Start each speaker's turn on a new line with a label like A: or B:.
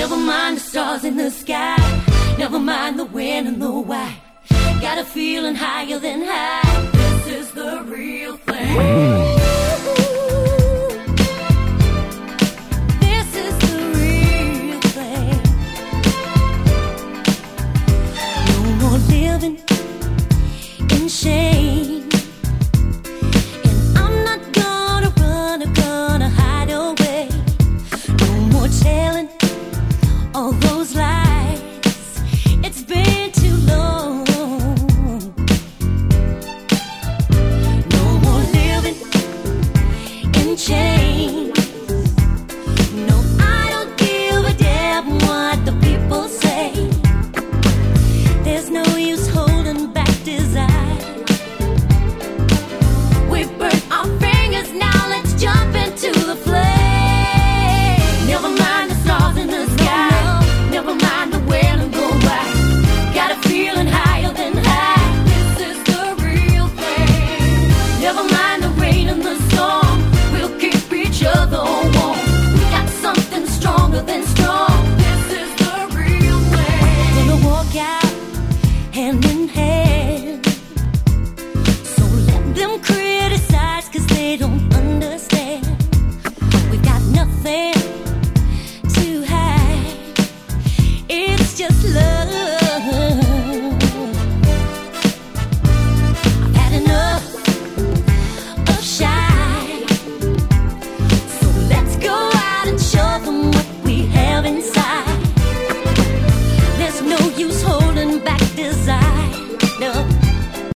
A: Never mind the stars in the sky. Never mind the when and the why. Got a feeling higher than high. This is the real thing. This is the real thing. No more living in shame. And I'm not gonna hide away. No more telling all those lies. It's been too long. No more living in chains. No, I don't give a damn what the people say. There's no use holding back desire. We burnt our fingers, now let's jump into the flame. Never mind the stars in the sky. Never mind the when and the why. Got a feeling higher than high. This is the real thing. Never mind the rain and the storm. We'll keep each other warm. We got something stronger than strong. This is the real thing. Gonna walk out hand in hand. So let them criticize, 'cause they don't